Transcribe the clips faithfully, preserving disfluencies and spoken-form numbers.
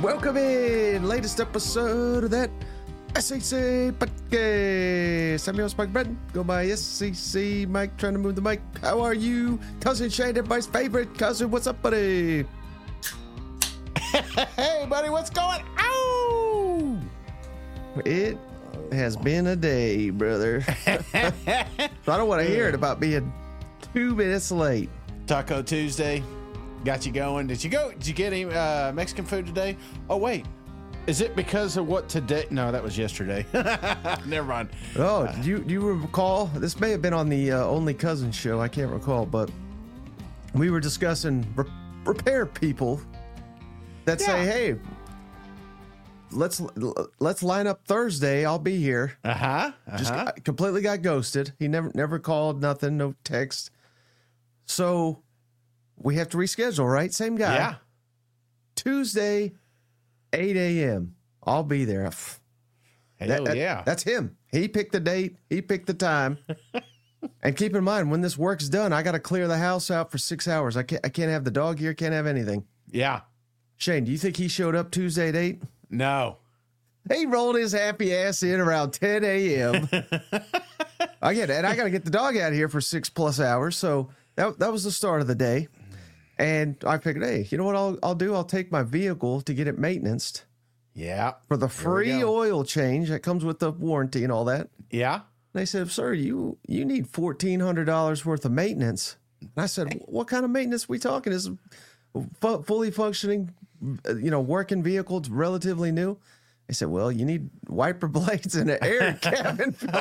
Welcome in, latest episode of that S C C podcast. I'm your host, Mike Breton. Go by S C C Mike, trying to move the mic. How are you, cousin Shane, everybody's favorite cousin? What's up, buddy? Hey, buddy, what's going on? It has been a day, brother. So I don't want to hear it about being two minutes late. Taco Tuesday got you going. Did you go? Did you get any uh, Mexican food today? Oh, wait. Is it because of what today? No, that was yesterday. Never mind. Oh, do you, do you recall? This may have been on the uh, Only Cousin show. I can't recall, but we were discussing re- repair people that Yeah. say, hey, let's let's line up Thursday. I'll be here. Uh-huh. uh-huh. Just I completely got ghosted. He never never called, nothing, no text. So we have to reschedule, right? Same guy. Yeah. Tuesday, eight a.m. I'll be there. Hell That- that- yeah. That's him. He picked the date. He picked the time. And keep in mind, when this work's done, I got to clear the house out for six hours. I can't. I can't have the dog here. Can't have anything. Yeah. Shane, do you think he showed up Tuesday at eight? No. He rolled his happy ass in around ten a.m. I get it, and I got to get the dog out of here for six plus hours. So that that was the start of the day. And I figured, hey, you know what I'll I'll do? I'll take my vehicle to get it maintained Yeah. for the we free go. oil change that comes with the warranty and all that. Yeah. And they said, sir, you you need fourteen hundred dollars worth of maintenance. And I said, what kind of maintenance we talking? Is fu- fully functioning, uh, you know, working vehicle. It's relatively new. They said, well, you need wiper blades and an air cabin filter.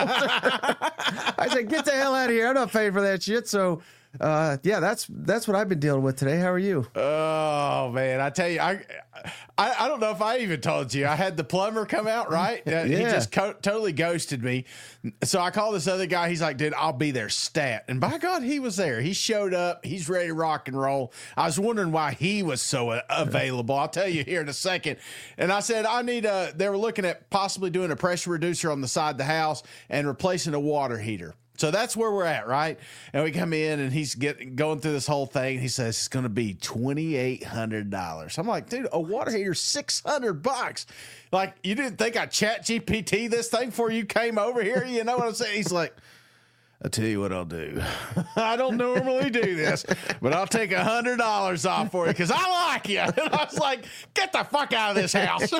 I said, get the hell out of here. I'm not paying for that shit. So, uh, yeah, that's that's what I've been dealing with today. How are you? Oh man, I tell you, I, I, I don't know if I even told you. I had the plumber come out, right? Uh, He Yeah. just co- totally ghosted me. So I called this other guy. He's like, dude, I'll be there stat. And by God, he was there. He showed up. He's ready to rock and roll. I was wondering why he was so uh, available. I'll tell you here in a second. And I said, I need a, they were looking at possibly doing a pressure reducer on the side of the house and replacing a water heater. So that's where we're at, right? And we come in, and he's getting going through this whole thing. He says it's going to be twenty-eight hundred dollars. I'm like, dude, a water heater, six hundred bucks. Like, you didn't think I chat G P T this thing before you came over here? You know what I'm saying? He's like, I'll tell you what I'll do. I don't normally do this, but I'll take one hundred dollars off for you because I like you. And I was like, get the fuck out of this house.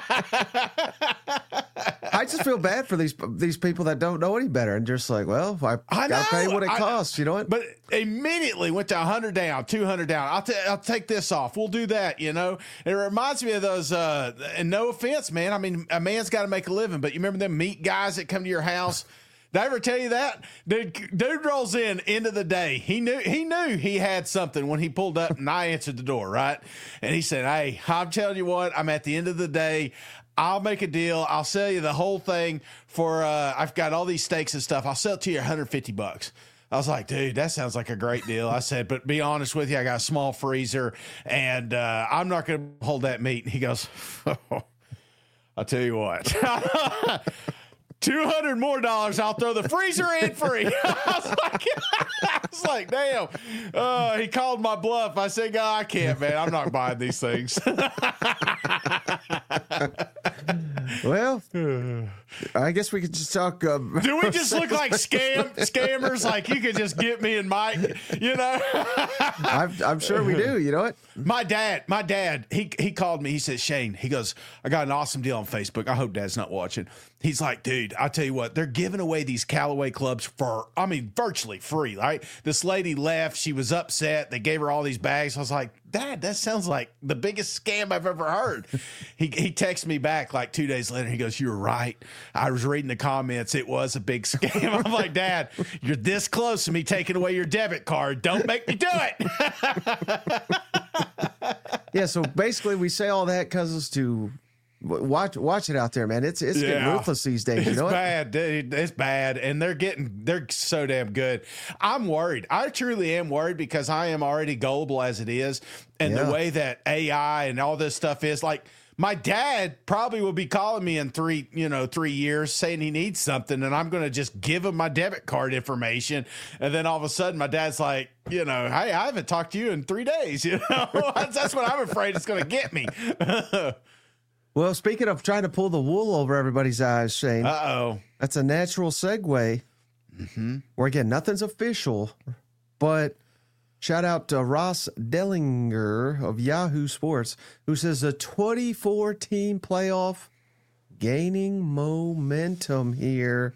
I just feel bad for these these people that don't know any better and just like, well, I, I got to pay know. what it I- costs. You know what? But immediately went to one hundred down, two hundred down. I'll, t- I'll take this off. We'll do that, you know? And it reminds me of those, uh, and no offense, man. I mean, a man's got to make a living, but you remember them meat guys that come to your house? Did I ever tell you that? Dude, dude rolls in, end of the day. He knew he knew he had something when he pulled up and I answered the door, right? And he said, hey, I'm telling you what, I'm at the end of the day. I'll make a deal. I'll sell you the whole thing for, uh, I've got all these steaks and stuff. I'll sell it to you one hundred fifty bucks. I was like, dude, that sounds like a great deal. I said, but be honest with you, I got a small freezer and uh, I'm not going to hold that meat. And he goes, oh, I'll tell you what. two hundred more dollars, I'll throw the freezer in free. I was like, I was like, damn. Uh, he called my bluff. I said, God, I can't, man. I'm not buying these things. Well, I guess we could just talk. Um, Do we just look like scam scammers? Like you could just get me and Mike, you know? I'm, I'm sure we do. You know what? My dad, my dad, he he called me. He said, Shane, he goes, I got an awesome deal on Facebook. I hope Dad's not watching. He's like, dude, I tell you what, they're giving away these Callaway clubs for, I mean, virtually free, right? This lady left. She was upset. They gave her all these bags. I was like, Dad, that sounds like the biggest scam I've ever heard. he he texted me back like two days later. He goes, you were right. I was reading the comments. It was a big scam. I'm like, Dad, you're this close to me taking away your debit card. Don't make me do it. Yeah. So basically, we say all that because it's to watch watch it out there, man. It's it's getting Yeah. ruthless these days. You It's know what? bad, dude. It's bad. And they're getting, they're so damn good. I'm worried. I truly am worried because I am already gullible as it is. And Yeah. the way that A I and all this stuff is like, my dad probably will be calling me in three, you know, three years saying he needs something, and I'm going to just give him my debit card information, and then all of a sudden my dad's like, you know, hey, I haven't talked to you in three days. You know, that's, that's what I'm afraid it's going to get me. Well, speaking of trying to pull the wool over everybody's eyes, Shane. Uh oh, that's a natural segue. Mm-hmm. Where again, nothing's official, but. Shout out to Ross Dellinger of Yahoo Sports, who says the twenty-four team playoff gaining momentum here.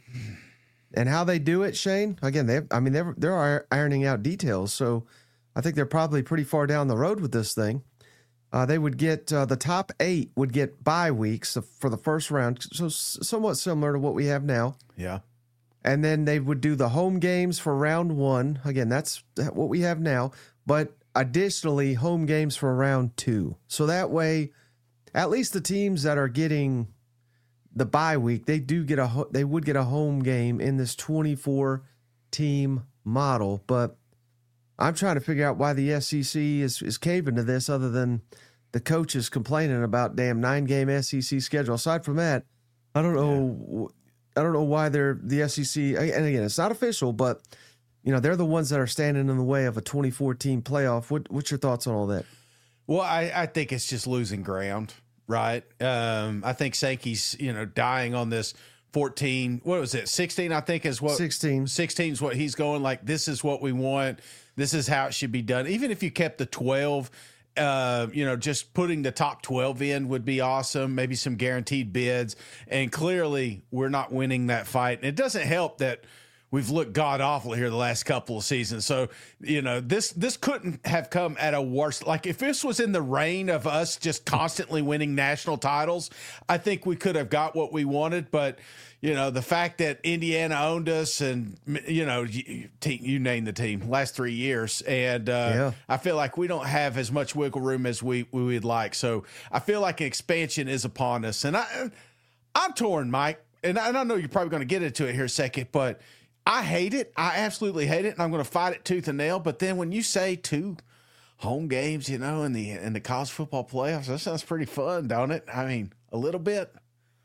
And how they do it, Shane? Again, they I mean, they're, they're ironing out details, so I think they're probably pretty far down the road with this thing. Uh, they would get, uh, the top eight would get bye weeks for the first round, so somewhat similar to what we have now. Yeah. And then they would do the home games for round one. Again, that's what we have now. But additionally, home games for round two. So that way, at least the teams that are getting the bye week, they do get a they would get a home game in this twenty-four team model. But I'm trying to figure out why the S E C is is caving to this, other than the coaches complaining about damn nine game S E C schedule. Aside from that, I don't know. Yeah. I don't know why they're the S E C, and again, it's not official, but you know they're the ones that are standing in the way of a twenty-four team playoff. What, what's your thoughts on all that? Well, I, I think it's just losing ground, right? Um, I think Sankey's, you know, dying on this fourteen. What was it? sixteen, I think, is what sixteen. sixteen is what he's going like. This is what we want. This is how it should be done. Even if you kept the twelve. Uh, you know, just putting the top twelve in would be awesome. Maybe some guaranteed bids. And clearly, we're not winning that fight. And it doesn't help that we've looked god awful here the last couple of seasons. So, you know, this this couldn't have come at a worse. Like if this was in the reign of us just constantly winning national titles, I think we could have got what we wanted. But you know, the fact that Indiana owned us and, you know, you, you name the team last three years. And uh, yeah. I feel like we don't have as much wiggle room as we, we would like. So I feel like an expansion is upon us. And I, I'm torn, Mike. And I, and I know you're probably going to get into it here in a second, but I hate it. I absolutely hate it. And I'm going to fight it tooth and nail. But then when you say two home games, you know, in the, in the college football playoffs, that sounds pretty fun, don't it? I mean, a little bit.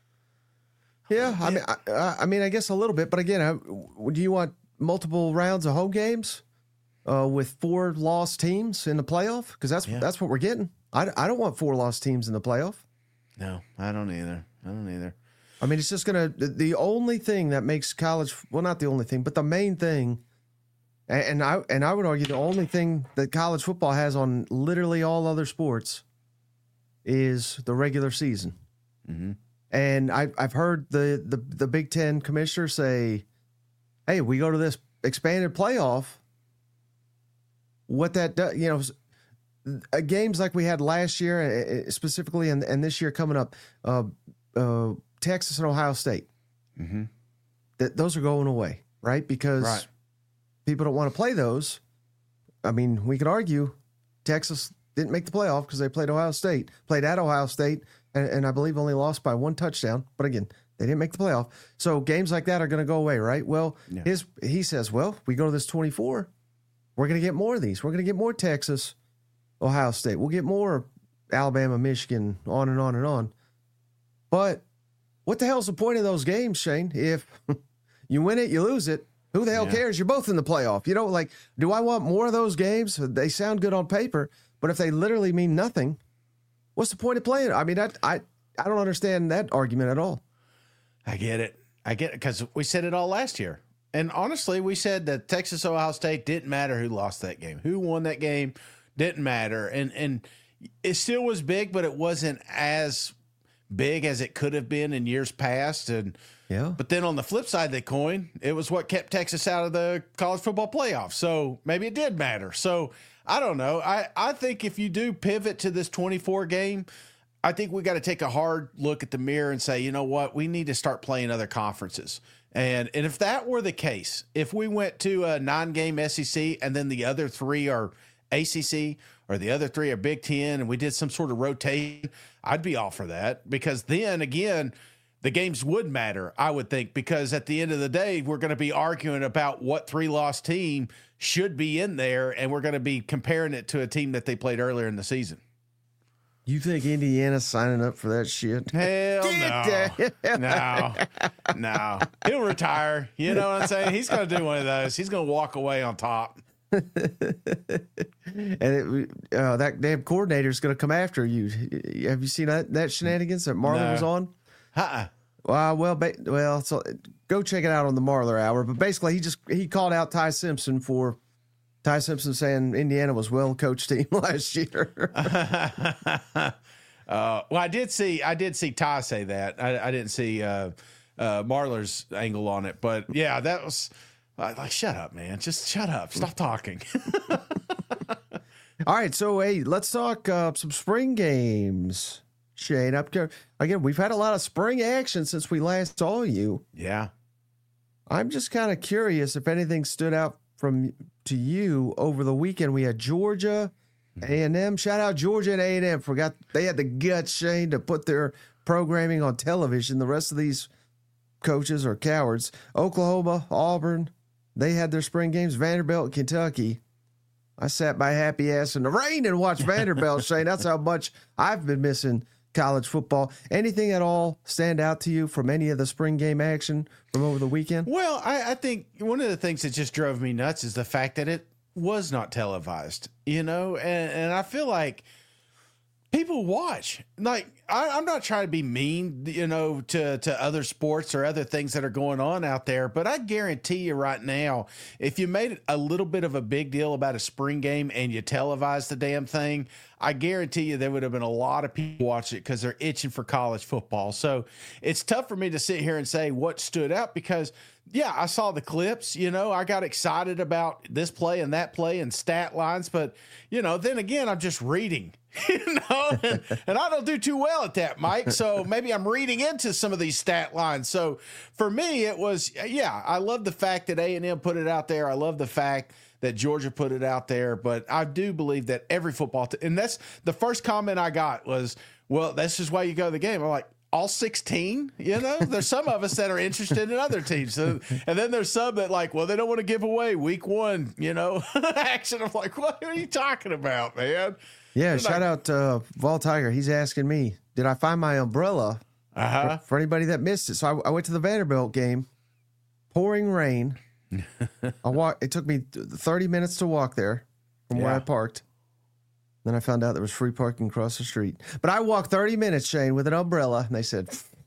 Yeah, I mean, I, I mean, I guess a little bit, but again, I, do you want multiple rounds of home games uh, with four lost teams in the playoff? Because that's yeah. that's what we're getting. I, I don't want four lost teams in the playoff. No, I don't either. I don't either. I mean, it's just gonna the only thing that makes college well, not the only thing, but the main thing, and, and I and I would argue the only thing that college football has on literally all other sports is the regular season. Mm-hmm. And I, I've heard the, the, the Big Ten commissioner say, hey, we go to this expanded playoff. What that does, you know, uh, games like we had last year, uh, specifically, and, and this year coming up, uh, uh, Texas and Ohio State, mm-hmm. that those are going away, right? Because right. people don't want to play those. I mean, we could argue Texas didn't make the playoff because they played Ohio State, played at Ohio State, and, and I believe only lost by one touchdown. But again, they didn't make the playoff. So games like that are going to go away, right? Well, yeah. his he says, well, we go to this twenty-four, we're going to get more of these. We're going to get more Texas, Ohio State. We'll get more Alabama, Michigan, on and on and on. But what the hell's the point of those games, Shane? If you win it, you lose it. Who the hell yeah. cares? You're both in the playoff. You know, like, do I want more of those games? They sound good on paper, but if they literally mean nothing, what's the point of playing? I mean, I I, I don't understand that argument at all. I get it. I get it because we said it all last year. And honestly, we said that Texas, Ohio State didn't matter who lost that game. Who won that game didn't matter. And, and it still was big, but it wasn't as big as it could have been in years past. And yeah. But then on the flip side of the coin, it was what kept Texas out of the college football playoff. So maybe it did matter. So I don't know. I, I think if you do pivot to this twenty-four game, I think we got to take a hard look at the mirror and say, you know what, we need to start playing other conferences. And and if that were the case, if we went to a nine-game S E C and then the other three are A C C or the other three are Big Ten and we did some sort of rotation, I'd be all for that because then, again, the games would matter, I would think, because at the end of the day, we're going to be arguing about what three-loss team should be in there, and we're going to be comparing it to a team that they played earlier in the season. You think Indiana's signing up for that shit? Hell no. No. No. He'll retire. You know what I'm saying? He's going to do one of those. He's going to walk away on top. And it, uh, that damn coordinator is going to come after you. Have you seen that, that shenanigans that Marler No. was on? Uh-uh. Well, well, ba- well. So go check it out on the Marler Hour. But basically, he just he called out Ty Simpson for Ty Simpson saying Indiana was well coached team last year. uh, well, I did see I did see Ty say that. I, I didn't see uh, uh, Marler's angle on it, but yeah, that was like, like shut up, man. Just shut up. Stop talking. All right, so hey, let's talk uh, some spring games. Shane, up to, again, we've had a lot of spring action since we last saw you. Yeah. I'm just kind of curious if anything stood out from to you over the weekend. We had Georgia, A and M. Shout out Georgia and A and M. Forgot they had the guts, Shane, to put their programming on television. The rest of these coaches are cowards. Oklahoma, Auburn, they had their spring games. Vanderbilt, Kentucky. I sat my happy ass in the rain and watched Vanderbilt, Shane. That's how much I've been missing college football. Anything at all stand out to you from any of the spring game action from over the weekend? Well, I, I think one of the things that just drove me nuts is the fact that it was not televised, you know, and, and I feel like people watch. Like, I, I'm not trying to be mean, you know, to, to other sports or other things that are going on out there, but I guarantee you right now, if you made a little bit of a big deal about a spring game and you televised the damn thing, I guarantee you there would have been a lot of people watch it because they're itching for college football. So it's tough for me to sit here and say what stood out because, yeah, I saw the clips, you know, I got excited about this play and that play and stat lines, but, you know, then again, I'm just reading. You know, and, and I don't do too well at that, Mike. So maybe I'm reading into some of these stat lines. So for me, it was, yeah, I love the fact that A and M put it out there. I love the fact that Georgia put it out there. But I do believe that every football, t- and that's the first comment I got was, well, that's just why you go to the game. I'm like, all sixteen, you know, there's some of us that are interested in other teams. So, and then there's some that like, well, they don't want to give away week one, you know, action. I'm like, what are you talking about, man? Yeah, They're shout not- out to uh, Vol Tiger. He's asking me, did I find my umbrella? Uh-huh. For, for anybody that missed it. So I, I went to the Vanderbilt game, pouring rain. I walk. It took me thirty minutes to walk there from where Yeah. I parked. Then I found out there was free parking across the street. But I walked thirty minutes, Shane, with an umbrella, and they said,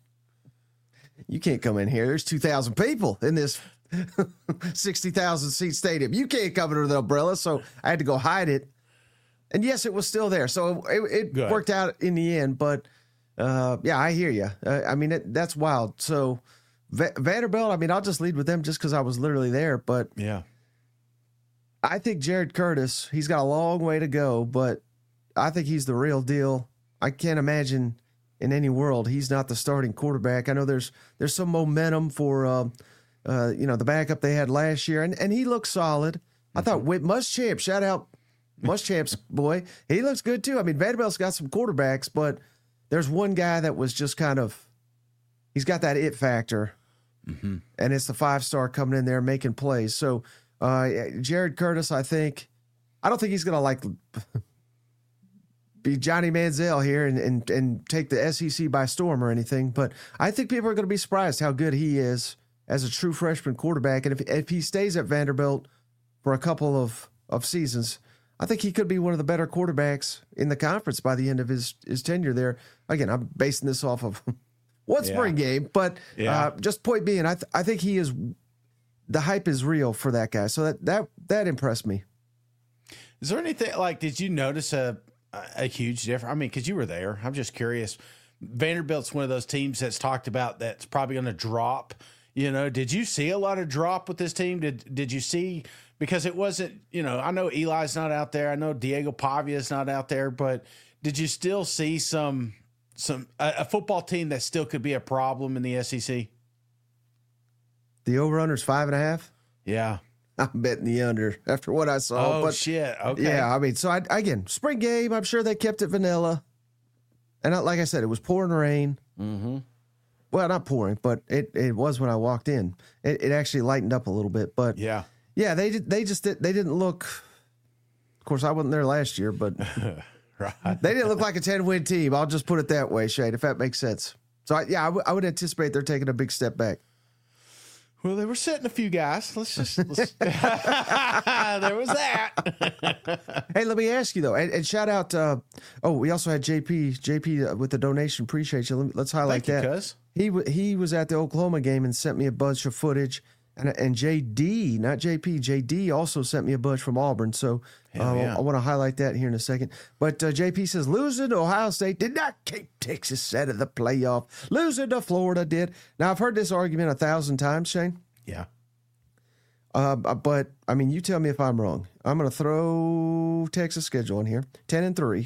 you can't come in here. There's two thousand people in this sixty thousand seat stadium. You can't come in with an umbrella. So I had to go hide it. And yes, it was still there. So it, it Good. worked out in the end. But uh, yeah, I hear you. Uh, I mean, it, that's wild. So Va- Vanderbilt, I mean, I'll just lead with them just because I was literally there. But Yeah. I think Jared Curtis, he's got a long way to go, but I think he's the real deal. I can't imagine in any world he's not the starting quarterback. I know there's there's some momentum for uh, uh, you know the backup they had last year, and, and he looks solid. I thought Whit Muschamp, shout out Muschamp's boy, he looks good too. I mean, Vanderbilt's got some quarterbacks, but there's one guy that was just kind of he's got that it factor, Mm-hmm. and it's the five star coming in there making plays. So. Uh, Jared Curtis, I think, I don't think he's going to like be Johnny Manziel here and, and, and take the S E C by storm or anything. But I think people are going to be surprised how good he is as a true freshman quarterback. And if, if he stays at Vanderbilt for a couple of, of seasons, I think he could be one of the better quarterbacks in the conference by the end of his, his tenure there. Again, I'm basing this off of one Yeah. spring game, but Yeah. uh, just point being, I, th- I think he is the hype is real for that guy. So that, that, that impressed me. Is there anything like, did you notice a, a huge difference? I mean, cause you were there. I'm just curious. Vanderbilt's one of those teams that's talked about that's probably going to drop, you know, did you see a lot of drop with this team? Did, did you see, because it wasn't, you know, I know Eli's not out there. I know Diego Pavia's not out there, but did you still see some, some, a, a football team that still could be a problem in the S E C? The over-under's five and a half. Yeah. I'm betting the under after what I saw. Oh, but shit. Okay. yeah, I mean, so I, again, spring game, I'm sure they kept it vanilla. And I, like I said, it was pouring rain. Mm-hmm. Well, not pouring, but it, it was when I walked in. It, it actually lightened up a little bit. But Yeah. yeah, they did, they just did, they didn't look. Of course, I wasn't there last year, but Right. They didn't look like a ten-win team. I'll just put it that way, Shane, if that makes sense. So, I, yeah, I, w- I would anticipate they're taking a big step back. Well, they were sitting a few guys. Let's just. Let's, there was that. Hey, let me ask you, though, and, and shout out. Uh, oh, we also had J P. J P with the donation. Appreciate you. Let me, let's highlight Thank you, that. cuz. He, w- he was at the Oklahoma game and sent me a bunch of footage. And, and J D, not J P, J D also sent me a bunch from Auburn. So uh, yeah. I want to highlight that here in a second. But uh, J P says, losing to Ohio State did not keep Texas out of the playoff. Losing to Florida did. Now, I've heard this argument a thousand times, Shane. Yeah. Uh, but, I mean, you tell me if I'm wrong. I'm going to throw Texas schedule in here, ten and three.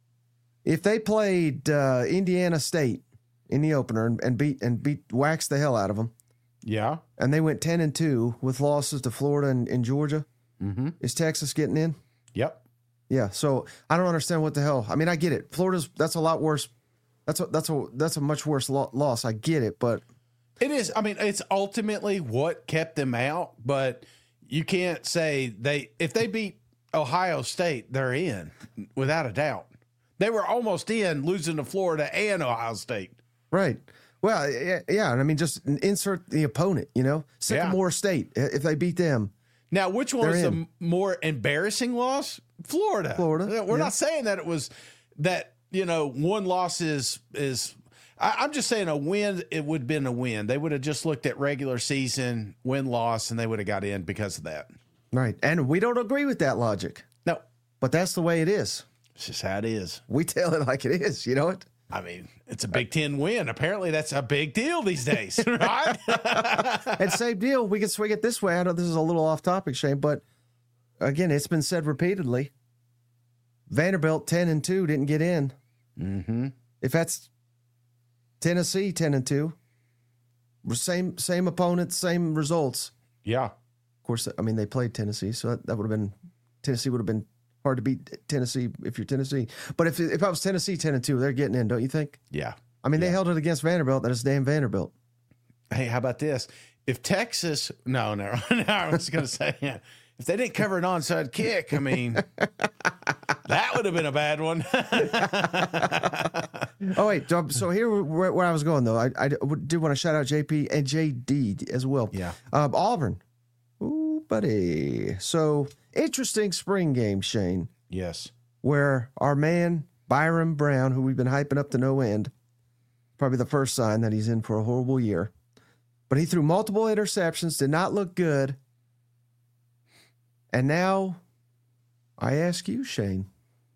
If they played uh, Indiana State in the opener and, and beat and beat waxed the hell out of them, Yeah. and they went ten and two with losses to Florida and, and Georgia, Mm-hmm. is Texas getting in? Yep. Yeah. So I don't understand what the hell. I mean, I get it. Florida's that's a lot worse. That's a that's a that's a much worse lo- loss. I get it, but It is. I mean, it's ultimately what kept them out, but you can't say they, if they beat Ohio State, they're in without a doubt. They were almost in losing to Florida and Ohio State. right. Well, yeah, yeah. And I mean, just insert the opponent. You know, Sycamore State. If they beat them, Now, which one They're was the in. m- more embarrassing loss? Florida. Florida, We're yeah. not saying that it was that, you know, one loss is, is I, I'm just saying a win, it would have been a win. They would have just looked at regular season, win loss, and they would have got in because of that. right? And we don't agree with that logic, No, but that's the way it is. it's just how it is. We tell it like it is. You know it. I mean, it's a Big Ten win. Apparently, that's a big deal these days, right? And same deal. We can swing it this way. I know this is a little off topic, Shane, but again, it's been said repeatedly. Vanderbilt ten and two didn't get in. Mm-hmm. If that's Tennessee ten and two, same same opponents, same results. Yeah. Of course, I mean they played Tennessee, so that, that would have been Tennessee would have been hard to beat Tennessee if you're Tennessee. But if if I was Tennessee ten and two, they're getting in, don't you think? Yeah. I mean, they Yeah. held it against Vanderbilt. That is damn Vanderbilt. Hey, how about this? If Texas, no, no, no I was going to say, yeah, if they didn't cover an onside kick, I mean, that would have been a bad one. Oh wait, so, so here where, where I was going though, I, I did want to shout out J P and J D as well. Yeah. um, Auburn. Ooh, buddy. So interesting spring game, Shane, Yes. where our man Byron Brown, who we've been hyping up to no end, probably the first sign that he's in for a horrible year, but he threw multiple interceptions, did not look good, and now I ask you, Shane.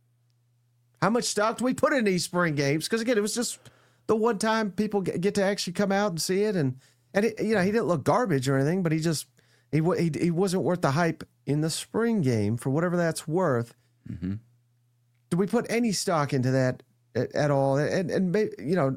How much stock do we put in these spring games? Because again, it was just the one time people get get to actually come out and see it, and and it, you know he didn't look garbage or anything, but he just he wa- he, he wasn't worth the hype in the spring game for whatever that's worth. Mm-hmm. Do we put any stock into that at, at all? And and may- you know,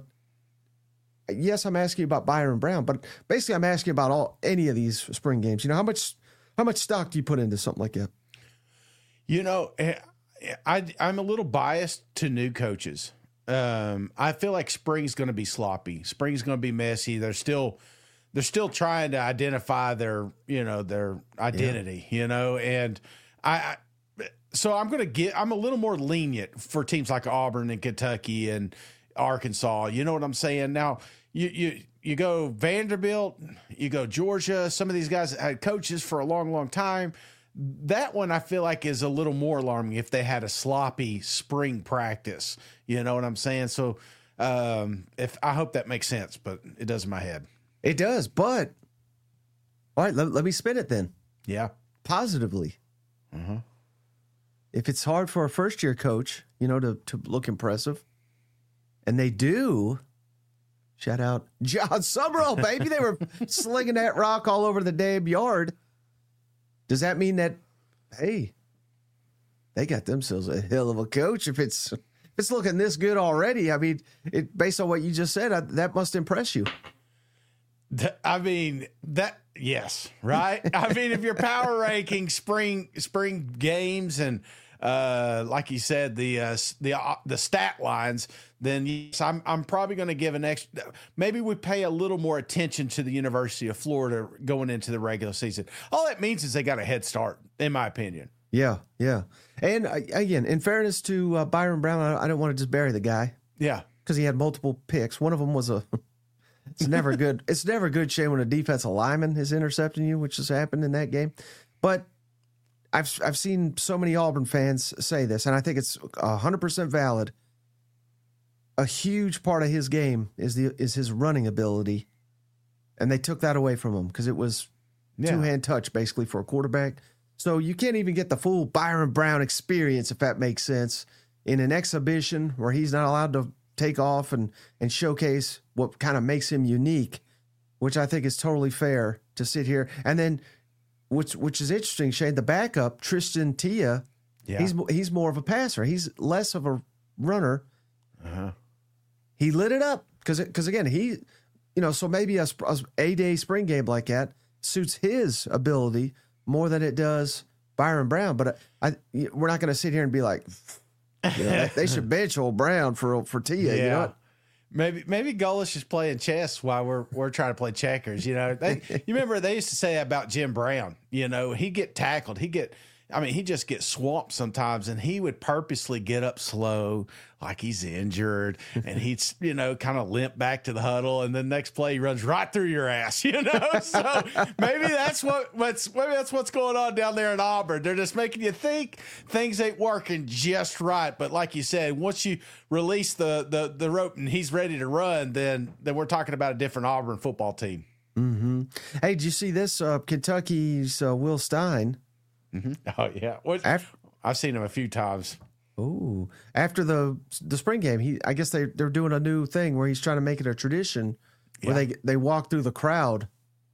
yes, I'm asking you about Byron Brown, but basically I'm asking about all any of these spring games. You know, how much how much stock do you put into something like that? You know, eh, I, I'm a little biased to new coaches. Um, I feel like spring's going to be sloppy. Spring's going to be messy. They're still, they're still trying to identify their, you know, their identity. You know, and I, I so I'm going to get. I'm a little more lenient for teams like Auburn and Kentucky and Arkansas. You know what I'm saying? Now, you you you go Vanderbilt, you go Georgia. Some of these guys had coaches for a long, long time. That one I feel like is a little more alarming if they had a sloppy spring practice. You know what I'm saying? So um, if I hope that makes sense, but it does in my head. It does, but all right, let, let me spin it then Yeah. positively. Mm-hmm. If it's hard for a first year coach, you know, to, to look impressive, and they do, shout out John Summerall, baby. They were slinging that rock all over the damn yard. Does that mean that, hey, they got themselves a hell of a coach? If it's if it's looking this good already, I mean, it based on what you just said, I, that must impress you. Th- I mean that yes, right? I mean, if you're power ranking spring spring games and uh, like you said, the uh, s- the uh, the stat lines, then yes, I'm I'm probably going to give an extra. Maybe we pay a little more attention to the University of Florida going into the regular season. All that means is they got a head start, in my opinion. Yeah, yeah. And uh, again, in fairness to uh, Byron Brown, I, I don't want to just bury the guy. Yeah. Because he had multiple picks. One of them was a. It's never good. It's never good, Shane, when a defensive lineman is intercepting you, which has happened in that game. But I've I've seen so many Auburn fans say this, and I think it's a hundred percent valid. A huge part of his game is the is his running ability, and they took that away from him because it was Yeah. two hand touch basically for a quarterback. So you can't even get the full Byron Brown experience, if that makes sense, in an exhibition where he's not allowed to take off and, and showcase what kind of makes him unique, which I think is totally fair to sit here. And then, which which is interesting, Shane, the backup, Tristan Tia, Yeah. he's he's more of a passer. He's less of a runner. Uh-huh. He lit it up because because again he, you know, so maybe a, a a day spring game like that suits his ability more than it does Byron Brown. But I, I we're not going to sit here and be like, you know, they should bench old Brown for for Tia. Yeah. You know what? Maybe maybe Golish is playing chess while we're we're trying to play checkers. You know, they, you remember they used to say about Jim Brown. You know, he get tackled, he get. I mean, he just gets swamped sometimes, and he would purposely get up slow, like he's injured, and he'd, you know, kind of limp back to the huddle, and then next play he runs right through your ass, you know. So maybe that's what what's maybe that's what's going on down there in Auburn. They're just making you think things ain't working just right, but like you said, once you release the the the rope and he's ready to run, then then we're talking about a different Auburn football team. Mm-hmm. Hey, did you see this? Uh, Kentucky's uh, Will Stein. Mm-hmm. Oh yeah, what, After, I've seen him a few times. oh, after the the spring game, he I guess they they're doing a new thing where he's trying to make it a tradition where Yeah. they they walk through the crowd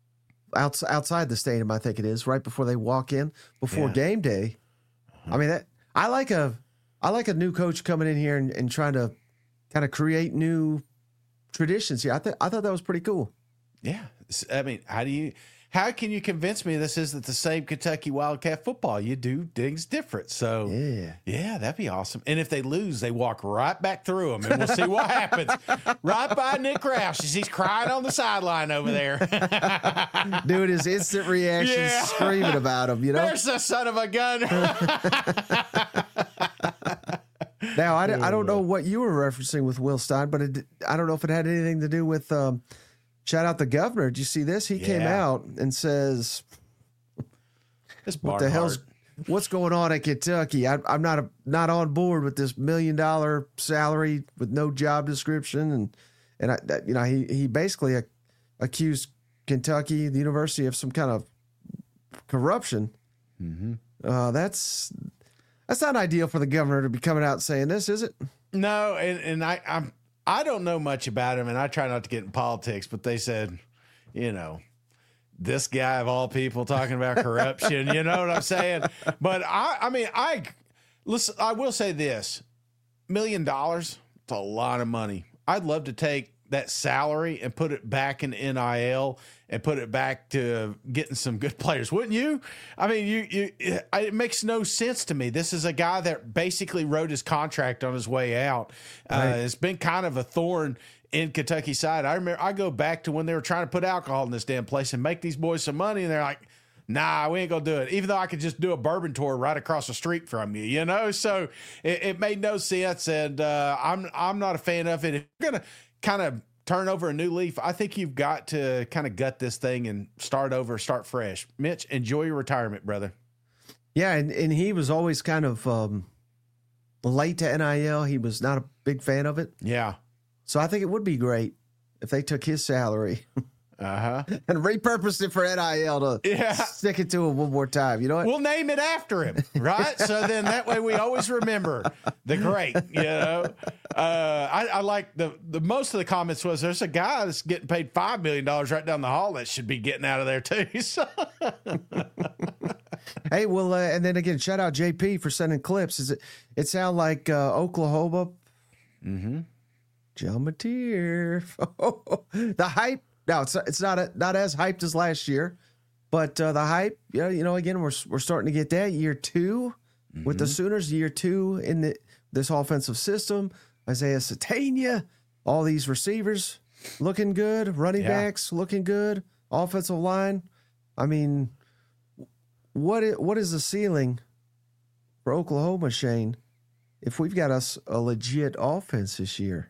outs, outside the stadium. I think it is right before they walk in before Yeah. game day. I mean that I like a I like a new coach coming in here and, and trying to kind of create new traditions here. I thought I thought that was pretty cool. Yeah, I mean, how do you? How can you convince me this isn't the same Kentucky Wildcat football? You do things different. So, Yeah. yeah, that'd be awesome. And if they lose, they walk right back through them, and we'll see what happens. Right by Nick Roush as he's crying on the sideline over there. Doing his instant reaction, Yeah. screaming about him, you know? There's the son of a gun. Now, I, I don't know what you were referencing with Will Stein, but it, I don't know if it had anything to do with um, shout out the governor. Did you see this? He came Yeah. out and says, This what the hell's what's going on at Kentucky? I, I'm not a, not on board with this million dollar salary with no job description. And, and I, that, you know, he, he basically a, accused Kentucky, the university, of some kind of corruption. Mm-hmm. Uh, that's, that's not ideal for the governor to be coming out saying this, is it? No, and, and I I'm I don't know much about him, and I try not to get in politics, but they said, you know, this guy of all people talking about corruption, you know what I'm saying? But I I mean I listen, I will say this. Million dollars, it's a lot of money. I'd love to take that salary and put it back in N I L and put it back to getting some good players, wouldn't you? I mean, you, you, it, it makes no sense to me. This is a guy that basically wrote his contract on his way out. Right. Uh, it's been kind of a thorn in Kentucky's side. I remember, I go back to when they were trying to put alcohol in this damn place and make these boys some money, and they're like, nah, we ain't gonna do it. Even though I could just do a bourbon tour right across the street from you, you know. So it, it made no sense, and uh, I'm I'm not a fan of it. If you're gonna kind of turn over a new leaf, I think you've got to kind of gut this thing and start over, start fresh. Mitch, enjoy your retirement, brother. Yeah, and, and he was always kind of um, late to N I L. He was not a big fan of it. Yeah. So I think it would be great if they took his salary Uh huh. and repurposed it for N I L to Yeah. stick it to him one more time. You know what? We'll name it after him, right? So then that way we always remember the great, you know. Uh, I, I like the, the most of the comments was there's a guy that's getting paid five million dollars right down the hall that should be getting out of there too. So. Hey, well, uh, and then again, shout out J P for sending clips. Is it? It sound like uh, Oklahoma. Mm-hmm. John Mateer. The hype. No, it's it's not a, not as hyped as last year, but uh, the hype. Yeah, you know, again, we're we're starting to get that year 2 mm-hmm. with the Sooners. Year two in the this offensive system. Isaiah Satania, all these receivers looking good, running Yeah. backs looking good, offensive line. I mean, what is, what is the ceiling for Oklahoma, Shane, if we've got us a legit offense this year.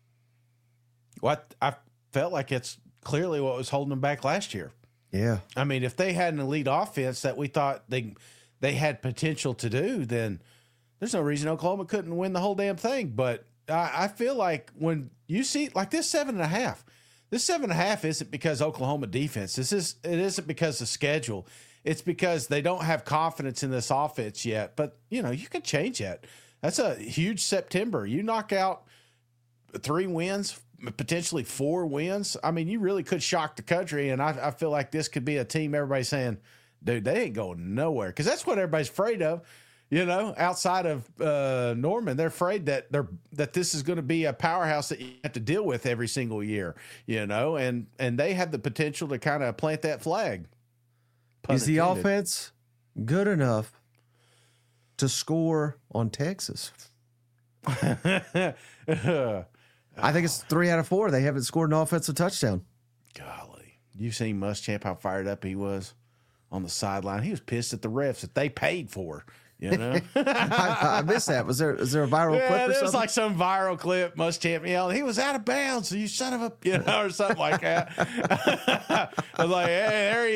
What I felt like it's clearly what was holding them back last year. Yeah. I mean, if they had an elite offense that we thought they they had potential to do, then there's no reason Oklahoma couldn't win the whole damn thing. But I, I feel like when you see like this seven and a half, this seven and a half isn't because Oklahoma defense. This is it isn't because of schedule. It's because they don't have confidence in this offense yet. But you know, you can change that. That's a huge September. You knock out three wins, potentially four wins. I mean, you really could shock the country. And I, I feel like this could be a team everybody's saying, dude, they ain't going nowhere. Because that's what everybody's afraid of. You know, outside of uh, Norman, they're afraid that they're that this is going to be a powerhouse that you have to deal with every single year. You know, and and they have the potential to kind of plant that flag. Pun Is the intended. offense good enough to score on Texas? I think it's three out of four. They haven't scored an offensive touchdown. Golly, you seen Muschamp how fired up he was on the sideline? He was pissed at the refs that they paid for. You know, I, I missed that. Was there is there a viral yeah, clip or there something? was like some viral clip. Muschamp yelled, "He was out of bounds, you son of a," you know, or something like that. I was like, "Hey, there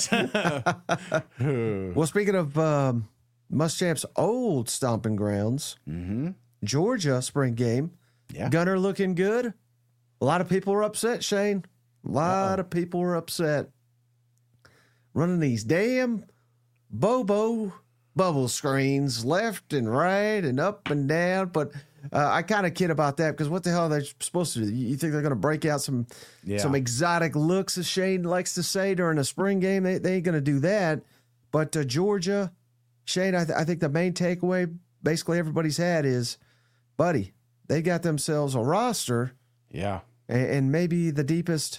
he is." Well, speaking of um, Muschamp's old stomping grounds, Mm-hmm. Georgia spring game. Yeah. Gunner looking good. A lot of people were upset, Shane. A lot Uh-oh. of people were upset. Running these damn Bobo bubble screens left and right and up and down. But uh, I kind of kid about that because what the hell are they supposed to do? You think they're going to break out some Yeah. some exotic looks, as Shane likes to say, during a spring game? They, they ain't going to do that. But uh, Georgia, Shane, I, th- I think the main takeaway basically everybody's had is, buddy, they got themselves a roster Yeah. and, and maybe the deepest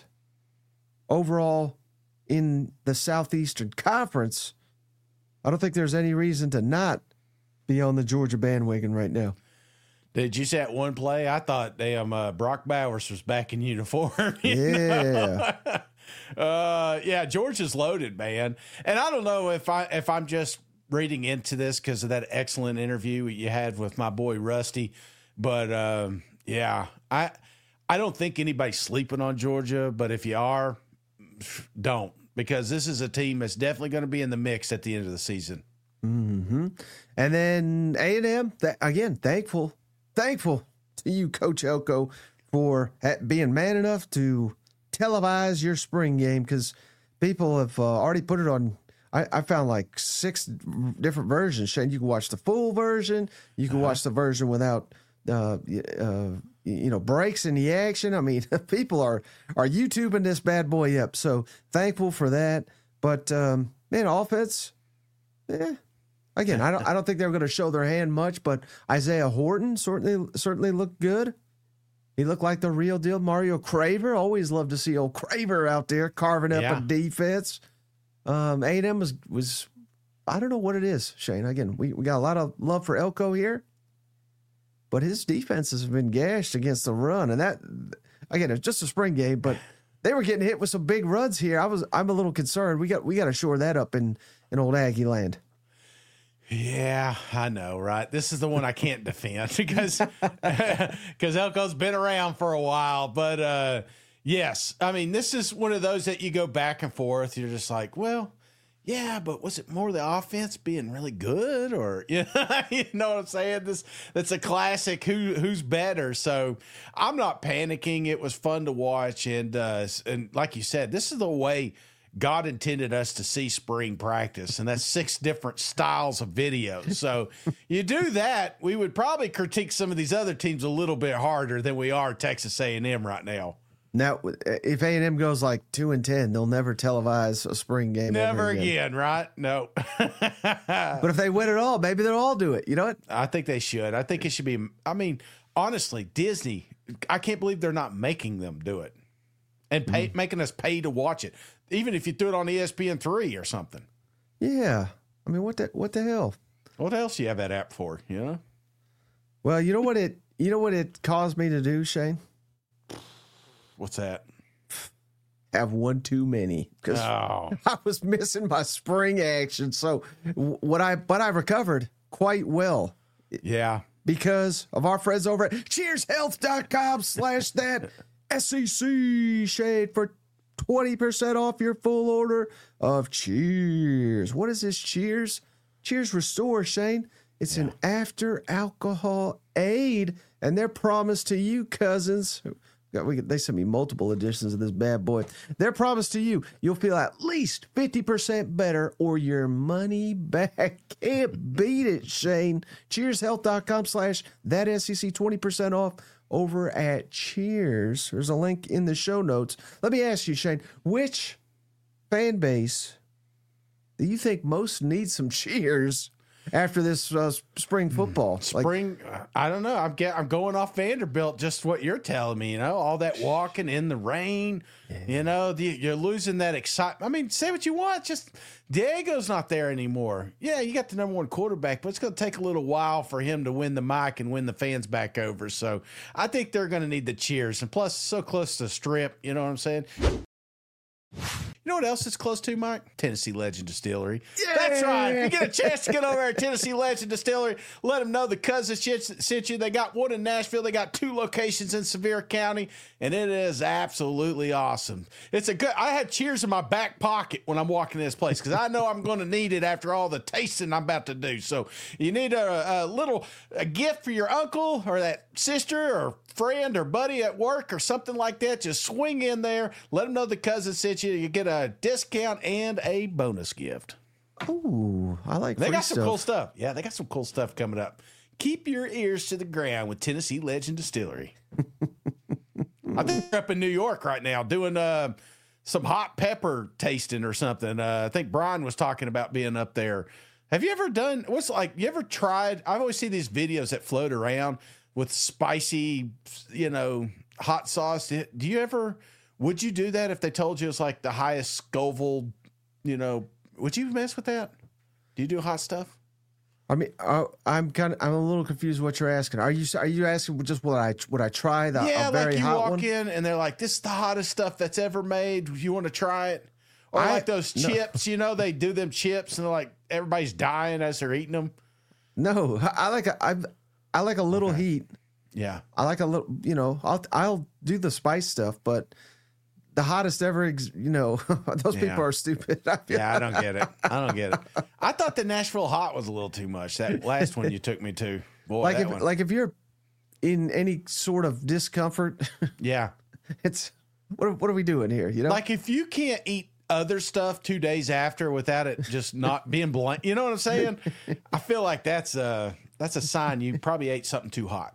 overall in the Southeastern Conference. I don't think there's any reason to not be on the Georgia bandwagon right now. Did you see that one play? I thought damn uh, Brock Bowers was back in uniform. you Yeah. know? uh, yeah, Georgia's loaded, man. And I don't know if I if I'm just reading into this because of that excellent interview you had with my boy Rusty, but um, yeah, I I don't think anybody's sleeping on Georgia. But if you are, don't, because this is a team that's definitely going to be in the mix at the end of the season. Mm-hmm. And then A and M, th- again, thankful, thankful to you, Coach Elko, for ha- being man enough to televise your spring game, because people have uh, already put it on. I, I found like six different versions. Shane, you can watch the full version. You can Uh-huh. watch the version without, uh, y- uh, you know, breaks in the action. I mean, people are are YouTubing this bad boy up. So thankful for that. But um, man, offense, yeah. Again, I don't I don't think they're going to show their hand much, but Isaiah Horton certainly certainly looked good. He looked like the real deal. Mario Craver, always love to see old Craver out there carving up Yeah. a defense. Um, A and M was was I don't know what it is, Shane. Again, we, we got a lot of love for Elko here, but his defenses have been gashed against the run, and that again, it's just a spring game, but they were getting hit with some big runs here. I was I'm a little concerned. We got we got to shore that up in in old Aggie land. Yeah, I know, right? This is the one I can't defend because because Elko's been around for a while. But uh, yes, I mean, this is one of those that you go back and forth. You're just like, well, yeah, but was it more the offense being really good, or you know, you know what I'm saying? This that's a classic. Who who's better? So I'm not panicking. It was fun to watch, and uh, and like you said, this is the way God intended us to see spring practice, and that's six different styles of videos. So you do that, we would probably critique some of these other teams a little bit harder than we are Texas A and M right now. Now, if A and M goes like two and ten, they'll never televise a spring game. Never ever again, right? No. But if they win it all, maybe they'll all do it. You know what? I think they should. I think it should be. I mean, honestly, Disney, I can't believe they're not making them do it and pay, making us pay to watch it. Even if you threw it on E S P N three or something. Yeah. I mean, what the what the hell? What else do you have that app for? You know? Well, you know what it you know what it caused me to do, Shane? What's that? Have one too many, because Oh, I was missing my spring action. So what I but I recovered. quite well. Yeah. Because of our friends over at cheers health dot com slash that S E C shade for twenty percent off your full order of Cheers. What is this Cheers? Cheers Restore, Shane. It's yeah. an after alcohol aid, and their promise to you, cousins. They sent me multiple editions of this bad boy. Their promise to you, you'll feel at least fifty percent better or your money back. Can't beat it, Shane. cheers health dot com slash that S E C twenty percent off over at Cheers. There's a link in the show notes. Let me ask you, Shane, which fan base do you think most needs some Cheers after this uh, spring football? Spring, like, I don't know. I'm get, I'm going off Vanderbilt, just what you're telling me, you know, all that walking in the rain, yeah. you know, the, you're losing that excitement. I mean, say what you want, just Diego's not there anymore. Yeah, you got the number one quarterback, but it's going to take a little while for him to win the mic and win the fans back over. So I think they're going to need the Cheers. And plus, so close to the Strip, you know what I'm saying? You know what else it's close to, Mike? Tennessee Legend Distillery. Yeah. That's right. If you get a chance to get over there at Tennessee Legend Distillery, let them know the cousins sent you. They got one in Nashville. They got two locations in Sevier County, and it is absolutely awesome. It's a good. I had Cheers in my back pocket when I'm walking this place because I know I'm going to need it after all the tasting I'm about to do. So you need a, a little a gift for your uncle or that sister or friend or buddy at work or something like that. Just swing in there. Let them know the cousins sent you. You get a discount and a bonus gift. Ooh, I like. They got some stuff. cool stuff. Yeah, they got some cool stuff coming up. Keep your ears to the ground with Tennessee Legend Distillery. I think they're up in New York right now doing uh, some hot pepper tasting or something. Uh, I think Brian was talking about being up there. Have you ever done? What's like? You ever tried? I always see these videos that float around with spicy, you know, hot sauce. Do you ever? Would you do that if they told you it's like the highest Scoville, you know, would you mess with that? Do you do hot stuff? I mean, uh, I'm kind of, I'm a little confused what you're asking. Are you, are you asking just what I, would I try the yeah, a very like you hot walk one? in and they're like, this is the hottest stuff that's ever made. You want to try it? Or I, like those no. chips, you know, they do them chips and they're like, everybody's dying as they're eating them. No, I like a, I, I like a little okay. heat. Yeah. I like a little, you know, I'll, I'll do the spice stuff, but the hottest ever, ex- you know, those yeah. people are stupid. I yeah, I don't get it. I don't get it. I thought the Nashville hot was a little too much. That last one you took me to, boy. Like that if, one. like if you're in any sort of discomfort, yeah, it's what, what are we doing here? You know, like if you can't eat other stuff two days after without it just not being blank, you know what I'm saying? I feel like that's a that's a sign you probably ate something too hot.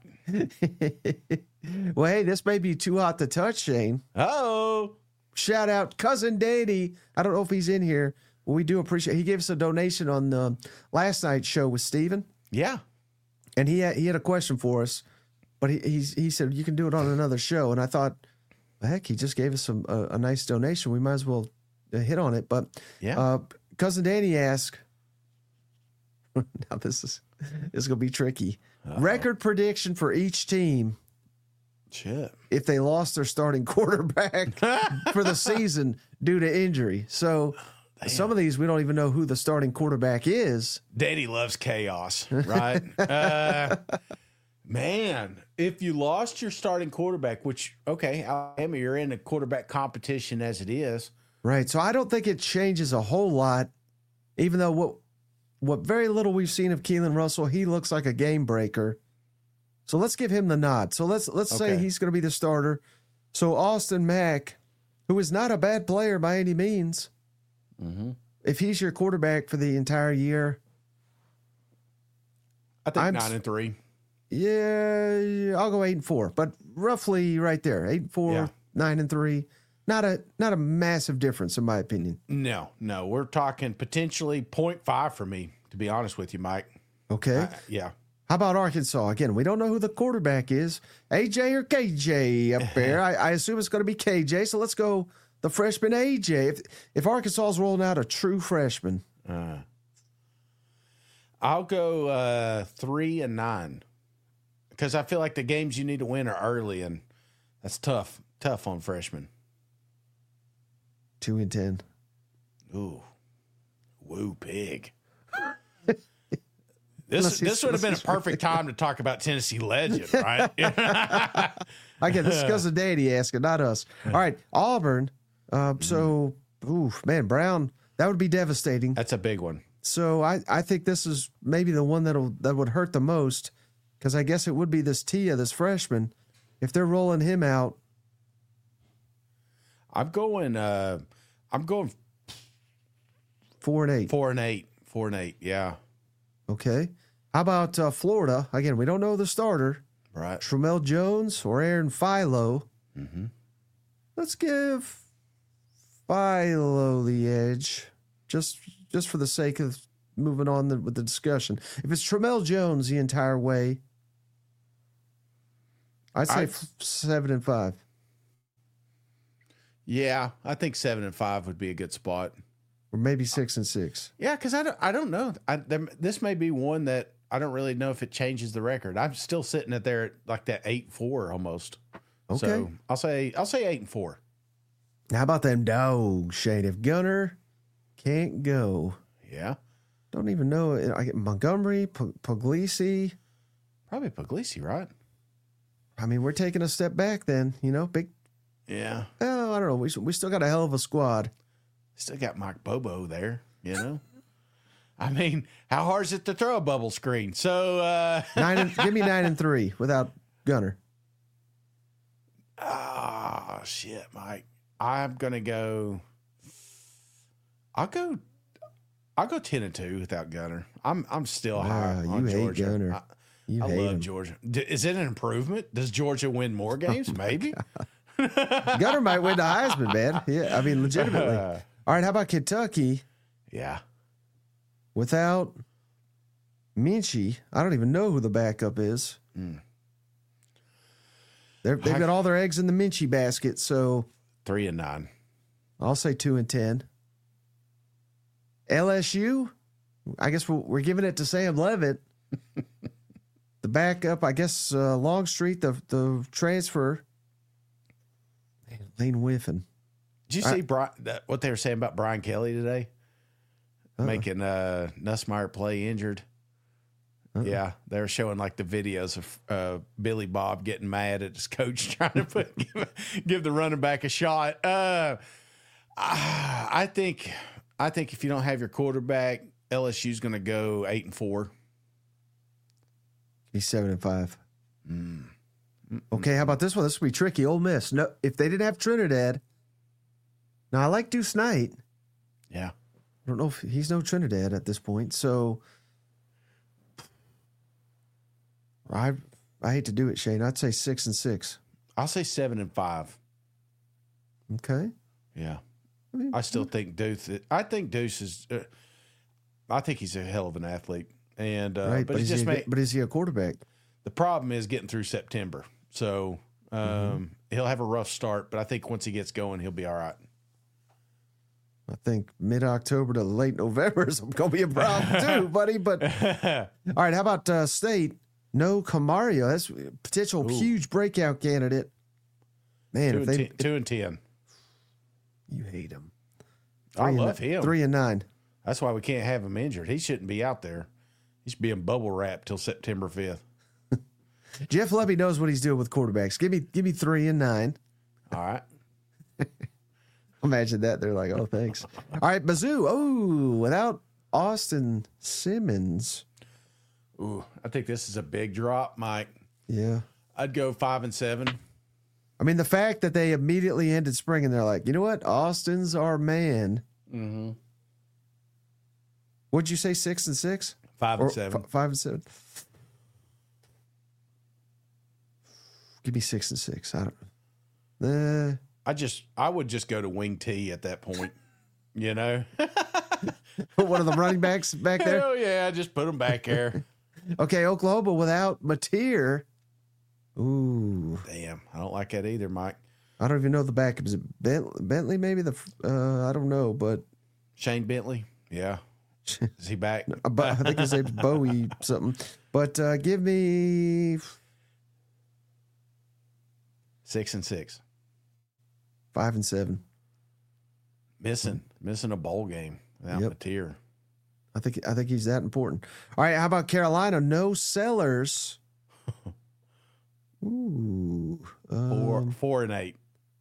Well, hey, this may be too hot to touch, Shane. Oh, shout out cousin Danny. I don't know if he's in here. Well, we do appreciate. He gave us a donation on the last night's show with Steven. Yeah, and he had, he had a question for us, but he he's, he said you can do it on another show. And I thought, well, heck, he just gave us some uh, a nice donation. We might as well hit on it. But yeah, uh, cousin Danny asked. Now this is this is gonna be tricky. Uh-oh. Record prediction for each team. Shit. If they lost their starting quarterback for the season due to injury. So Damn. Some of these we don't even know who the starting quarterback is. Daddy loves chaos, right? uh, man, if you lost your starting quarterback, which, okay, Alabama, you're in a quarterback competition as it is. Right. So I don't think it changes a whole lot, even though what what very little we've seen of Keelan Russell, he looks like a game breaker. So let's give him the nod. So let's let's okay. say he's going to be the starter. So Austin Mack, who is not a bad player by any means, mm-hmm. if he's your quarterback for the entire year, I think I'm, nine and three. Yeah, I'll go eight and four, but roughly right there, eight and four, yeah. nine and three. Not a not a massive difference in my opinion. No, no, we're talking potentially point five for me. To be honest with you, Mike. Okay. Uh, yeah. How about Arkansas? Again, we don't know who the quarterback is. A J or K J up there. I, I assume it's going to be K J. So let's go the freshman A J. If if Arkansas is rolling out a true freshman. Uh, I'll go uh, three and nine. Because I feel like the games you need to win are early, and that's tough. Tough on freshmen. Two and ten. Ooh. Woo, pig. This this would have been a perfect time to talk about Tennessee legend, right? I get this because of Danny asking, not us. All right, Auburn. Uh, so, oof, man, Brown. That would be devastating. That's a big one. So I, I think this is maybe the one that'll that would hurt the most, because I guess it would be this Tia, this freshman, if they're rolling him out. I'm going. Uh, I'm going four and eight. Four and eight. Four and eight. Yeah. Okay. How about uh, Florida? Again, we don't know the starter. Right. Tramel Jones or Aaron Philo. Mm-hmm. Let's give Philo the edge, just just for the sake of moving on the, with the discussion. If it's Tramel Jones the entire way, I'd say f- seven and five. Yeah, I think seven and five would be a good spot, or maybe six and six. Yeah, because I don't, I don't know. I, there, this may be one that I don't really know if it changes the record. I'm still sitting at there at like that eight four almost. Okay, so I'll say I'll say eight and four. How about them dogs, Shane? If Gunner can't go, yeah, don't even know. I get Montgomery, P- Puglisi, probably Puglisi, right? I mean, we're taking a step back then. You know, big. Yeah. Oh, I don't know. We we still got a hell of a squad. Still got Mike Bobo there. You know. I mean, how hard is it to throw a bubble screen? So uh... nine. And, give me nine and three without Gunner. Ah, oh, shit, Mike. I'm gonna go. I'll go. I'll go ten and two without Gunner. I'm I'm still wow, high on you Georgia. Hate Gunner. I, you I hate love him. Georgia. D- is it an improvement? Does Georgia win more games? Oh Maybe. Gunner might win the Heisman, man. Yeah, I mean, legitimately. All right, how about Kentucky? Yeah. Without Minchie, I don't even know who the backup is. Mm. They're, they've got all their eggs in the Minchie basket, so three and nine. I'll say two and ten. L S U, I guess we're, we're giving it to Sam Levitt. The backup, I guess, uh, Longstreet, the the transfer. Man, Lane Whiffen. Did you see I, Brian, that, what they were saying about Brian Kelly today? Uh-uh. Making uh, Nussmeier play injured. Uh-uh. Yeah, they were showing like the videos of uh, Billy Bob getting mad at his coach trying to put give, give the running back a shot. Uh, I think I think if you don't have your quarterback, L S U's going to go eight and four. He's seven and five. Mm. Okay, how about this one? This will be tricky. Ole Miss. No, if they didn't have Trinidad. Now I like Deuce Knight. Yeah, I don't know if he's no Trinidad at this point. So I I hate to do it, Shane. I'd say six and six. I'll say seven and five. Okay. Yeah, I, mean, I still think Deuce. I think Deuce is. Uh, I think he's a hell of an athlete. And uh, right, but, but, he is just he a, made, but is he a quarterback? The problem is getting through September. So um, mm-hmm. he'll have a rough start, but I think once he gets going, he'll be all right. I think mid-October to late November is going to be a problem too, buddy. But all right, how about uh, State? No Camario. That's a potential Ooh. huge breakout candidate. Man, two if and they ten, two and ten, you hate him. Three I love and, him. Three and nine. That's why we can't have him injured. He shouldn't be out there. He should be in bubble wrap till September fifth. Jeff Lebby knows what he's doing with quarterbacks. Give me, give me three and nine. All right. Imagine that. They're like, oh, thanks. All right, Mizzou. Oh, without Austin Simmons. Ooh, I think this is a big drop, Mike. Yeah. I'd go five and seven. I mean, the fact that they immediately ended spring and they're like, you know what? Austin's our man. Mm-hmm. What'd you say? Six and six? Five and or seven. F- five and seven. Give me six and six. I don't. Uh, I just, I would just go to wing T at that point. You know, put one of the running backs back there. Hell yeah, just put them back there. Okay, Oklahoma without Mateer. Ooh, damn, I don't like that either, Mike. I don't even know the backup. Is it Bent- Bentley? Maybe the. Uh, I don't know, but Shane Bentley. Yeah. Is he back? I think his name's Bowie something. But uh, give me six and six, five and seven. Missing, missing a bowl game without yep. Mateer. I think I think he's that important. All right, how about Carolina? No sellers. Ooh, um, four, four and eight,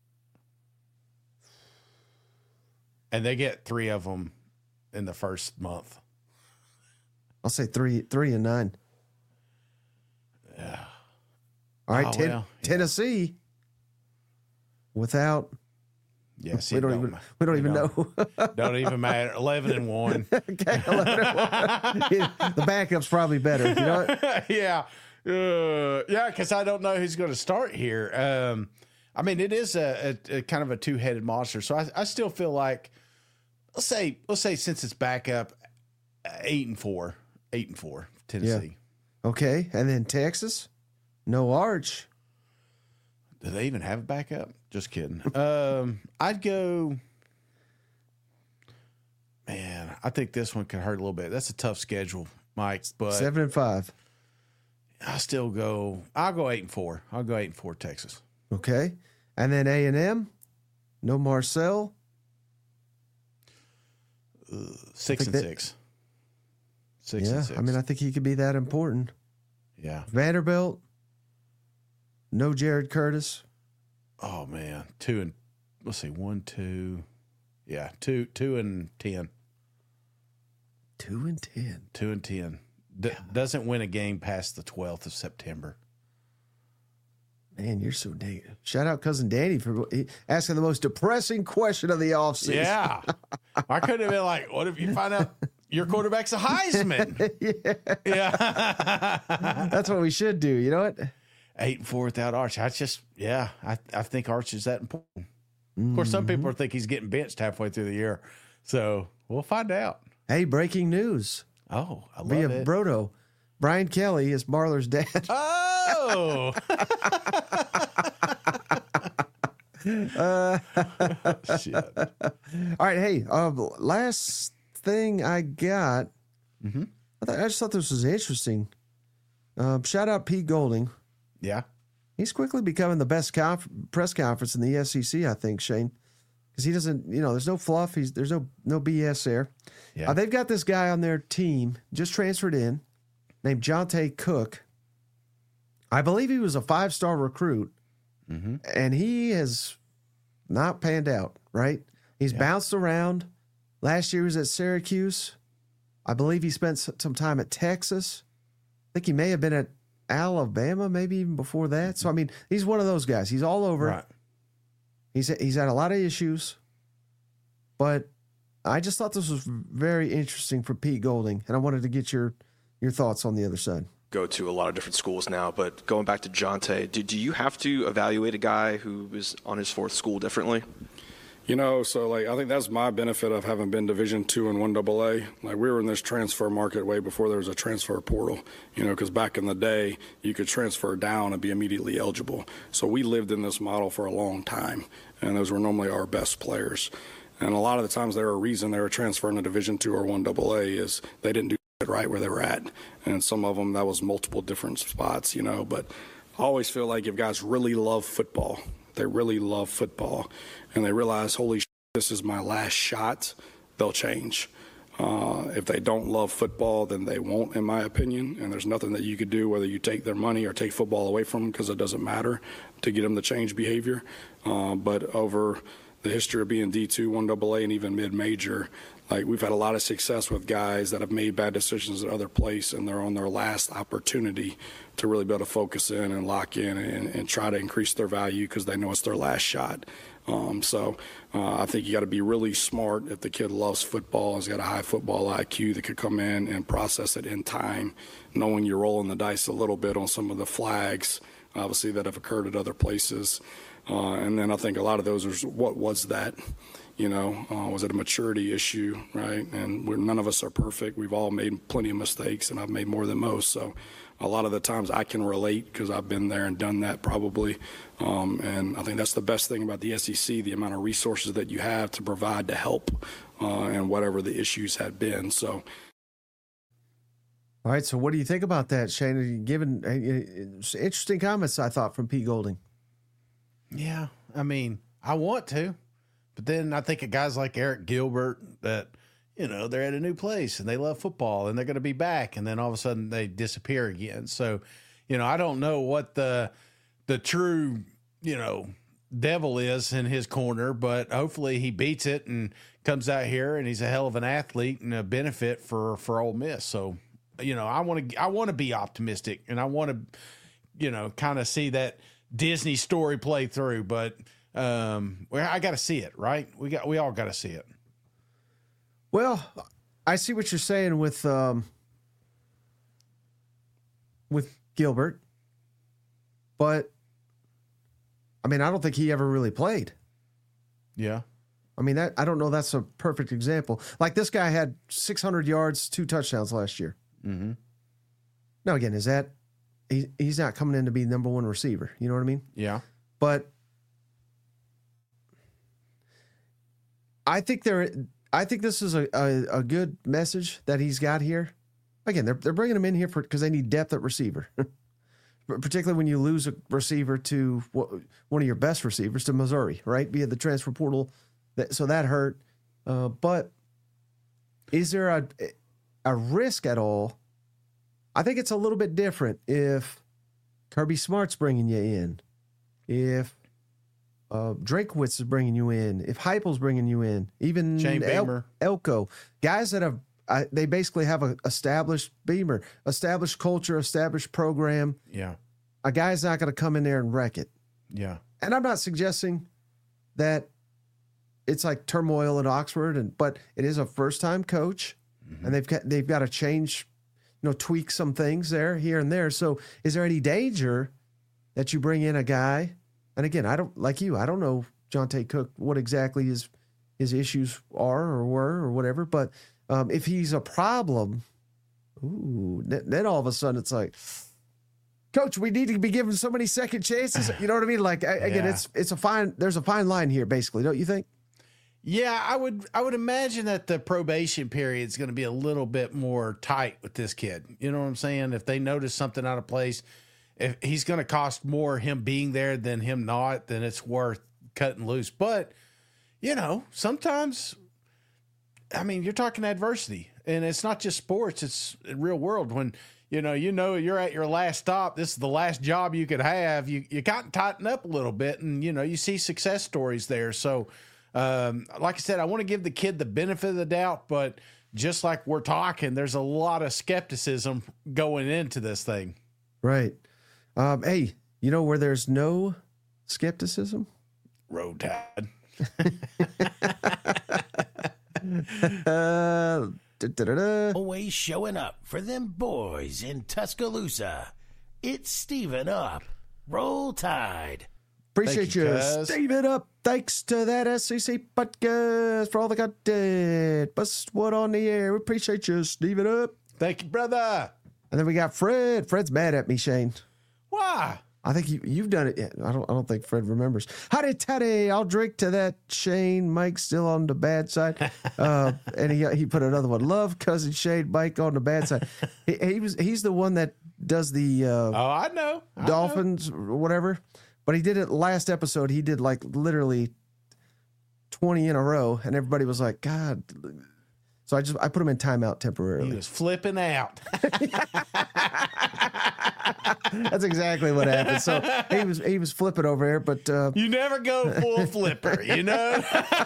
and they get three of them in the first month. I'll say three, three and nine. Yeah. All right, oh, ten, well, yeah. Tennessee. Without. Yes, we don't, don't even. We don't even don't, know. Don't even matter. Eleven and one. Okay, eleven and one. Yeah, the backup's probably better. You know what? yeah, uh, yeah. Because I don't know who's going to start here. Um, I mean, it is a, a, a kind of a two-headed monster. So I, I still feel like, let's say, let's say since it's back up, eight and four, eight and four, Tennessee. Yeah. Okay, and then Texas, no Arch. Do they even have a backup? Just kidding. um, I'd go. Man, I think this one could hurt a little bit. That's a tough schedule, Mike. But seven and five. I still go. I'll go eight and four. I'll go eight and four. Texas. Okay, and then A and M, no Marcel. Uh, six and that, six. Six yeah, and six. I mean, I think he could be that important. Yeah. Vanderbilt, no Jared Curtis. Oh man, two and let's see, one, two, yeah, two, two and ten. Two and ten. Two and ten. D- doesn't win a game past the twelfth of September. Man, you're so dang. Shout out cousin Danny for asking the most depressing question of the offseason. Yeah, I could have been like, "What if you find out your quarterback's a Heisman?" yeah, yeah. That's what we should do. You know what? Eight and four without Arch. I just, yeah, I, I think Arch is that important. Of course, some people think he's getting benched halfway through the year, so we'll find out. Hey, breaking news! Oh, I love Via it. Brodo, Brian Kelly is Marler's dad. Oh. uh, Shit. All right, hey, uh, last thing I got. Mm-hmm. I, th- I just thought this was interesting. Uh, shout out Pete Golding. Yeah. He's quickly becoming the best conf- press conference in the S E C, I think, Shane. Because he doesn't, you know, there's no fluff. He's There's no no B S there. Yeah. Uh, they've got this guy on their team, just transferred in, named Jonte Cook. I believe he was a five-star recruit, mm-hmm. and he has not panned out, right? He's yeah. bounced around. Last year he was at Syracuse. I believe he spent some time at Texas. I think he may have been at Alabama, maybe even before that. So, I mean, he's one of those guys. He's all over. Right. He's he's had a lot of issues, but I just thought this was very interesting for Pete Golding, and I wanted to get your your thoughts on the other side. Go to a lot of different schools now, but going back to Jonte, do, do you have to evaluate a guy who is on his fourth school differently? You know, so like I think that's my benefit of having been Division two and one double A. Like we were in this transfer market way before there was a transfer portal. You know, because back in the day you could transfer down and be immediately eligible. So we lived in this model for a long time, and those were normally our best players. And a lot of the times there were a reason they were transferring to Division two or one double A is they didn't do it right where they were at, and some of them that was multiple different spots. You know, but I always feel like if guys really love football. They really love football, and they realize, holy shit, this is my last shot, they'll change. Uh, if they don't love football, then they won't, in my opinion, and there's nothing that you could do, whether you take their money or take football away from them, because it doesn't matter, to get them to change behavior. Uh, but over the history of being D two, one double A, and even mid-major, like we've had a lot of success with guys that have made bad decisions at other places, and they're on their last opportunity to really be able to focus in and lock in and, and try to increase their value because they know it's their last shot. Um, so uh, I think you got to be really smart if the kid loves football, has got a high football I Q that could come in and process it in time, knowing you're rolling the dice a little bit on some of the flags, obviously, that have occurred at other places. Uh, and then I think a lot of those are, what was that? You know, uh, was it a maturity issue, right? And we're, none of us are perfect. We've all made plenty of mistakes, and I've made more than most. So a lot of the times I can relate because I've been there and done that probably. Um, and I think that's the best thing about the S E C, the amount of resources that you have to provide to help uh, and whatever the issues had been. So. All right, so what do you think about that, Shane? Are you giving uh, interesting comments, I thought, from Pete Golding? Yeah, I mean, I want to, but then I think of guys like Eric Gilbert that, you know, they're at a new place and they love football and they're going to be back. And then all of a sudden they disappear again. So, you know, I don't know what the, the true, you know, devil is in his corner, but hopefully he beats it and comes out here and he's a hell of an athlete and a benefit for, for Ole Miss. So, you know, I want to, I want to be optimistic and I want to, you know, kind of see that Disney story play through, but um, well, I got to see it, right? We got, we all got to see it. Well, I see what you're saying with um, with Gilbert, but I mean, I don't think he ever really played. Yeah. I mean, that I don't know. That's a perfect example. Like this guy had six hundred yards, two touchdowns last year. Mm-hmm. Now, again, is that he, he's not coming in to be number one receiver? You know what I mean? Yeah. But I think there. I think this is a, a, a good message that he's got here. Again, they're they're bringing him in here for because they need depth at receiver, particularly when you lose a receiver to one of your best receivers to Missouri, right, via the transfer portal. That, so that hurt. Uh, but is there a a risk at all? I think it's a little bit different if Kirby Smart's bringing you in, if Uh, Drakewitz is bringing you in. If Heupel's bringing you in, even Shane El- Beamer. Elko, guys that have, uh, they basically have a established Beamer, established culture, established program. Yeah. A guy's not going to come in there and wreck it. Yeah. And I'm not suggesting that it's like turmoil at Oxford, and but it is a first time coach, mm-hmm. and they've got they've got to change, you know, tweak some things there, here and there. So, is there any danger that you bring in a guy? And again, I don't like you. I don't know Jonte Cook, what exactly his his issues are or were or whatever. But um, if he's a problem, ooh, then, then all of a sudden it's like, Coach, we need to be given so many second chances. You know what I mean? Like I, again, Yeah. it's it's a fine. There's a fine line here, basically, don't you think? Yeah, I would I would imagine that the probation period is going to be a little bit more tight with this kid. You know what I'm saying? If they notice something out of place, if he's going to cost more him being there than him not, then it's worth cutting loose. But, you know, sometimes, I mean, you're talking adversity, and it's not just sports, it's real world. When, you know, you know, you're at your last stop, this is the last job you could have, you, you got to tighten up a little bit, and, you know, you see success stories there. So, um, like I said, I want to give the kid the benefit of the doubt, but just like we're talking, there's a lot of skepticism going into this thing. Right. Um, hey, you know where there's no skepticism? Road Tide. uh, da-da-da-da. Always showing up for them boys in Tuscaloosa. It's Steven Up. Roll Tide. Appreciate you, you, cuz. Steven Up. Thanks to that S E C podcast for all the content. Bust what on the air. We appreciate you, Steven Up. Thank you, brother. And then we got Fred. Fred's mad at me, Shane. Why? I think you, you've done it. Yeah, I don't I don't think Fred remembers. Howdy, toddy. I'll drink to that, Shane. Mike's still on the bad side. Uh, and he he put another one. Love cousin Shane, Mike on the bad side. He, he was He's the one that does the uh, Oh, I know. I Dolphins or whatever. But he did it last episode. He did like literally twenty in a row. And everybody was like, God. So I just I put him in timeout temporarily. He was flipping out. That's exactly what happened. So he was he was flipping over here, but uh, You never go full flipper, you know?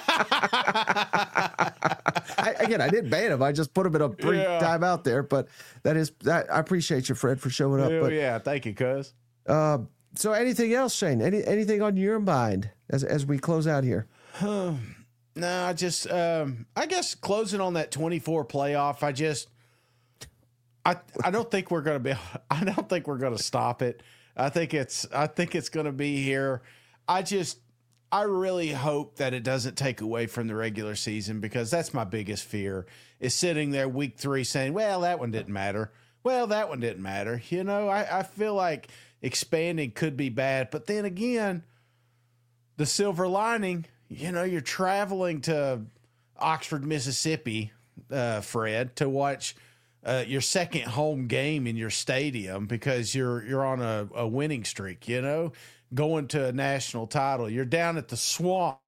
I, again, I didn't ban him. I just put him in a brief Yeah. timeout there. But that is that. I appreciate you, Fred, for showing up. Oh, but yeah. Thank you, cuz. uh, so anything else, Shane? Any anything on your mind as as we close out here? No, I just, um, I guess closing on that twenty-four playoff, I just, I, I don't think we're going to be, I don't think we're going to stop it. I think it's, I think it's going to be here. I just, I really hope that it doesn't take away from the regular season, because that's my biggest fear, is sitting there week three saying, well, that one didn't matter. Well, that one didn't matter. You know, I, I feel like expanding could be bad, but then again, the silver lining, you know, you're traveling to Oxford, Mississippi, uh, Fred, to watch uh, your second home game in your stadium because you're you're on a, a winning streak, you know, going to a national title. You're down at the Swamp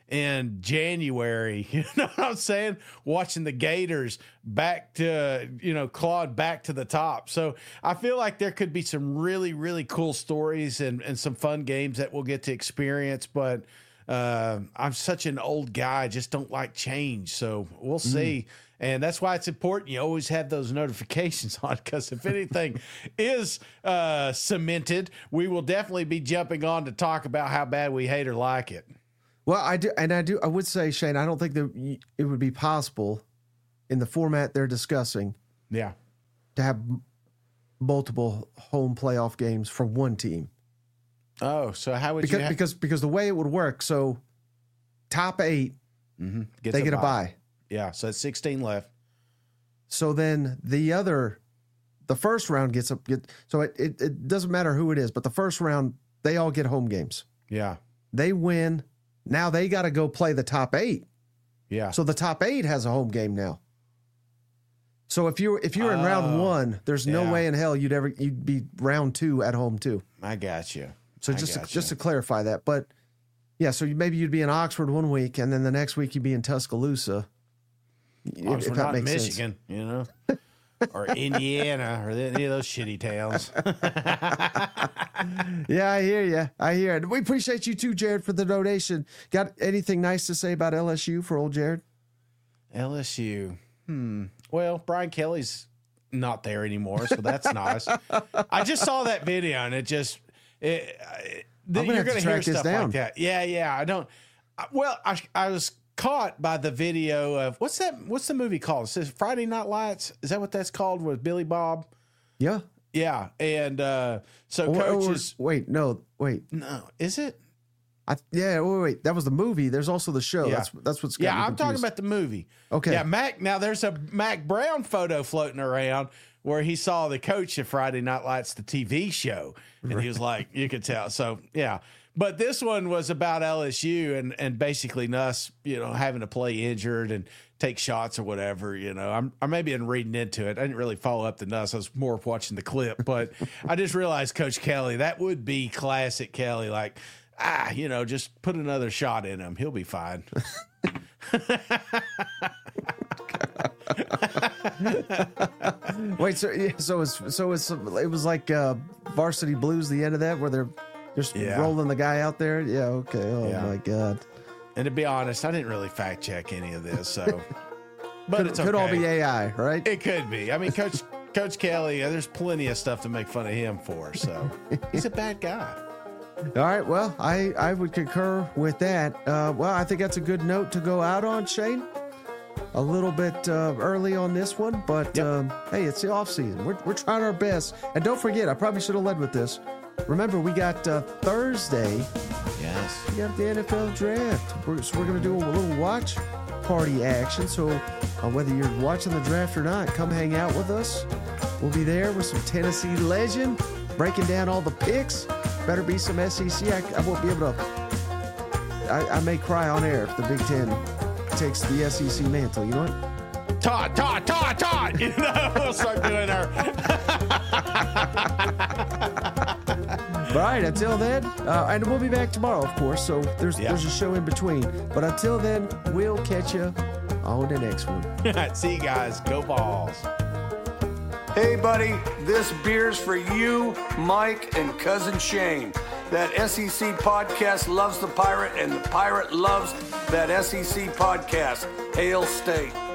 in January. You know what I'm saying? Watching the Gators back to, you know, clawed back to the top. So I feel like there could be some really, really cool stories and, and some fun games that we'll get to experience. But uh, I'm such an old guy. I just don't like change. So we'll see. Mm. And that's why it's important you always have those notifications on, because if anything is uh, cemented, we will definitely be jumping on to talk about how bad we hate or like it. Well, I do, and I do. I would say, Shane, I don't think that it would be possible in the format they're discussing, yeah, to have multiple home playoff games for one team. Oh, so how would because, you? Have- because because the way it would work, so top eight, mm-hmm. they get a bye. Yeah, so it's sixteen left. So then the other, the first round gets up. Get, so it, it it doesn't matter who it is, but the first round they all get home games. Yeah, they win. Now they got to go play the top eight. Yeah. So the top eight has a home game now. So if you if you're in uh, round one, there's no yeah. way in hell you'd ever you'd be round two at home too. I got you. So I just to, you. just to clarify that, but yeah, so you, maybe you'd be in Oxford one week, and then the next week you'd be in Tuscaloosa. If, if that makes Michigan, sense. You know, or Indiana, or any of those shitty towns. Yeah, I hear you. I hear it. We appreciate you too, Jared, for the donation. Got anything nice to say about L S U for old Jared? L S U. Hmm. Well, Brian Kelly's not there anymore, so that's nice. I just saw that video, and it just it, it, gonna you're going to to hear stuff down. like that. Yeah, yeah. I don't. I, well, I I was caught by the video of what's that? What's the movie called? It says Friday Night Lights. Is that what that's called? With Billy Bob? Yeah. Yeah, and uh, so or, coaches. Or, wait, no, wait. No, is it? I, yeah, wait, wait. That was the movie. There's also the show. Yeah. That's that's what's got yeah. me I'm confused. talking about the movie. Okay. Yeah, Mac. Now there's a Mac Brown photo floating around where he saw the coach of Friday Night Lights, the T V show, and right. he was like, you could tell. So yeah, but this one was about L S U and and basically us, you know, having to play injured and take shots or whatever. You know, I'm I maybe been reading into it. I didn't really follow up the Nuss. I was more watching the clip, but I just realized Coach Kelly, that would be classic Kelly, like. Ah, you know, just put another shot in him. He'll be fine. Wait, so so it's so it's it was like uh, Varsity Blues. The end of that, where they're just yeah. rolling the guy out there. Yeah. Okay. Oh yeah. my God. And to be honest, I didn't really fact check any of this, so. But could, it's okay. Could all be A I, right? It could be. I mean, Coach Coach Kelly. Uh, there's plenty of stuff to make fun of him for. So he's a bad guy. All right. Well, I, I would concur with that. Uh, well, I think that's a good note to go out on, Shane. A little bit uh, early on this one, but yep. um, hey, it's the off season. We're, we're trying our best. And don't forget, I probably should have led with this. Remember, we got uh, Thursday. Yes. We got the N F L draft. We're, so we're going to do a little watch party action. So uh, whether you're watching the draft or not, come hang out with us. We'll be there with some Tennessee legend, breaking down all the picks. Better be some S E C. I, I won't be able to. I, I may cry on air if the Big Ten takes the S E C mantle. You know what? Todd, Todd, Todd, Todd. You know, we'll start doing our. All right. Until then, uh, and we'll be back tomorrow, of course. So there's yeah. there's a show in between. But until then, we'll catch you on the next one. See you guys. Go Balls. Hey, buddy, this beer's for you, Mike, and Cousin Shane. That S E C podcast loves the Pirate, and the Pirate loves that S E C podcast. Hail State.